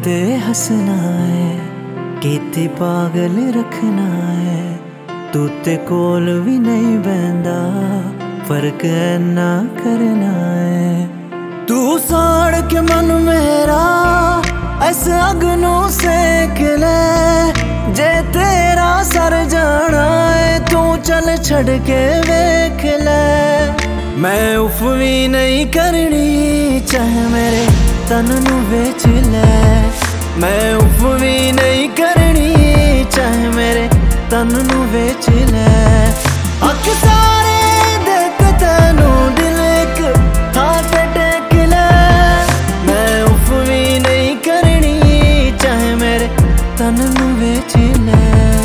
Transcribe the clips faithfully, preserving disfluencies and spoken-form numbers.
ते हसना है, कीती पागल रखना है। तू ते कोल भी नहीं बहंदा, फर्क ऐना करना है। तू साड़ के मन मेरा इस अग नू सेक ले, जे तेरा सर जाना है तू चल छड़ के वेख ले। मैं उफ भी नहीं करनी, चाहे मेरे तन नू बेच ले। मैं उफ भी नहीं करनी, चाहे मेरे तन नू बेच ले। अख सारे देख तेनू दिल एक थां ते टेक ले। मैं उफ भी नहीं करनी, चाहे मेरे तन नू बेच ले।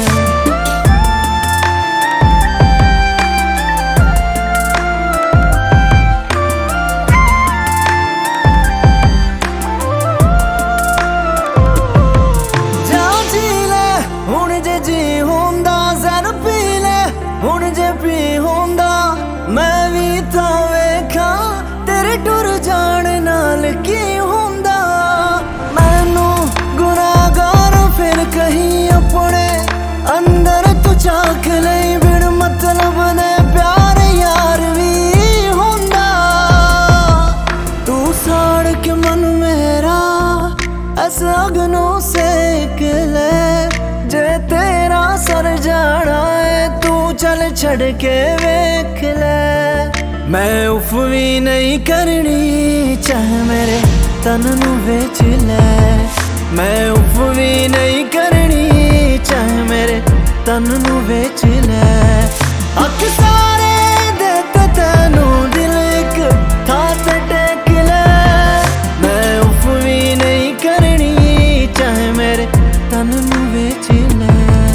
हुण जे पी होंदा मैं भी तां वेखा, तेरे टुर जाण नाल की होंदा। मैनू गुनाहगार फिर कहीं अपने अंदर तू झांक लई, बिन मतलब दे प्यार यार भी होंदा। तू साड़ के मन मेरा इस अग नू सेक ले, जे तेरा सर जाना है तू चल छड़ के वेख ले। मैं उफ भी नहीं करनी, चाहे मेरे तन नू बेच ले। मैं उफ भी नहीं करनी, चाहे मेरे तन नू बेच ले। अख सारे देख तेनू दिल एक थां ते टेक ले। मैं उफ भी नहीं करनी, चाहे मेरे तन नू बेच ले।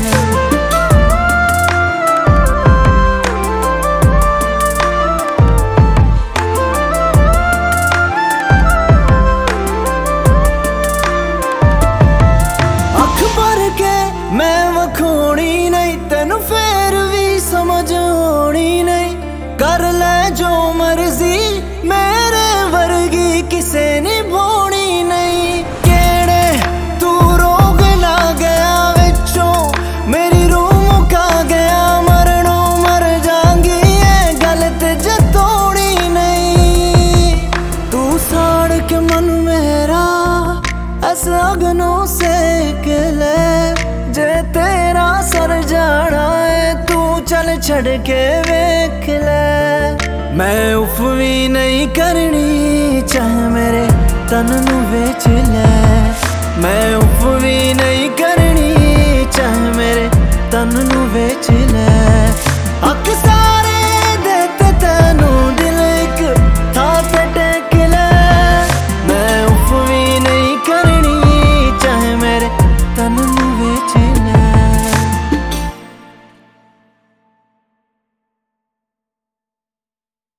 मैं वखोनी नहीं तेनू फेर भी समझ होनी नहीं। कर ले जो मर्जी मेरे वर्गी किसे निभानी नहीं। केड़े तू रोग ला गया विचों मेरी रूह मुका गया, मरनों मर जांगी ये गलत जतोनी नहीं। तू साड़ के मन मेरा इस अग नू सेक ले, जे तेरा सर जाना है तू चल छड़ के वेख ले। मैं उफ भी नहीं करनी, चाहे मेरे तन नू बेच ले। मैं उफ भी नहीं